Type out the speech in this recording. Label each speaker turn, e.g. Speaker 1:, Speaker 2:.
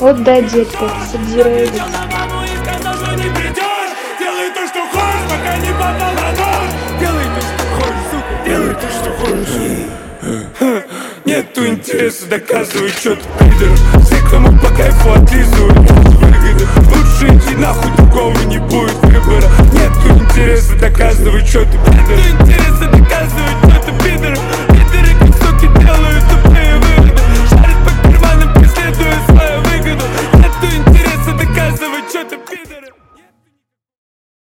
Speaker 1: Вот да, детка, Саб-Зиро Эдикс.
Speaker 2: Делай то, что хочешь, пока не попал на нож. Делай то, что хочешь, сука, делай то, что хочешь. Нету интереса доказывать, что ты пидор. Все, кому по кайфу отлизывают.